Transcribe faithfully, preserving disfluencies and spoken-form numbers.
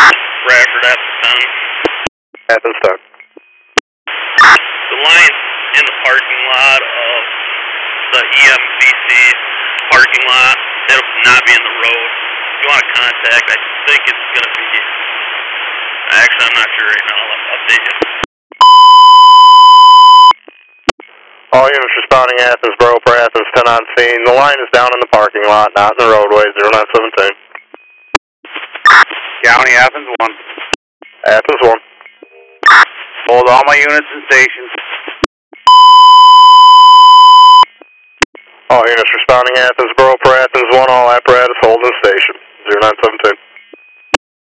Bradford, Athens ten. Athens ten. The line's in the parking lot of the E M B C parking lot. It'll not be in the road. If you want to contact, I think it's going to be... Actually, I'm not sure right now. I'll update you. All units responding Athens Borough for Athens ten on scene. The line is down in the parking lot, not in the roadway, zero nine seventeen. County, Athens one. Athens one. Hold all my units in station. All units responding Athens Borough for Athens one, all apparatus hold in station, zero nine seventeen.